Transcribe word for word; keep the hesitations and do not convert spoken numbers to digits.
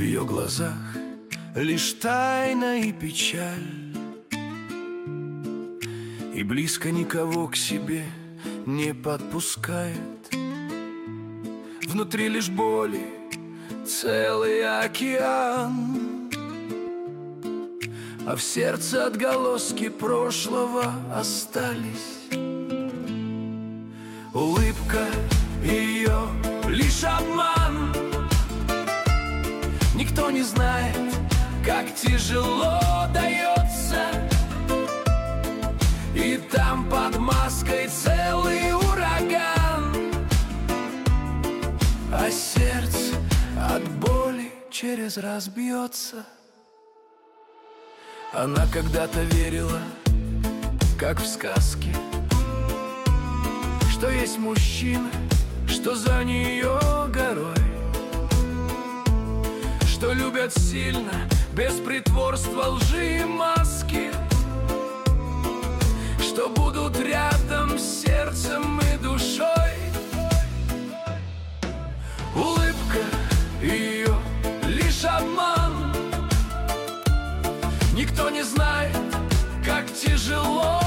ее глазах лишь тайна и печаль, и близко никого к себе не подпускает. Внутри лишь боли целый океан, а в сердце отголоски прошлого остались. Улыбка ее лишь обман, никто не знает, как тяжело дается. И там под маской целый ураган, а сердце от боли через раз бьется. Она когда-то верила, как в сказке, что есть мужчина, что за нее горой, что любят сильно, без притворства, лжи и маски, что будут рядом с сердцем и душой. Улыбка ее лишь обман, никто не знает, как тяжело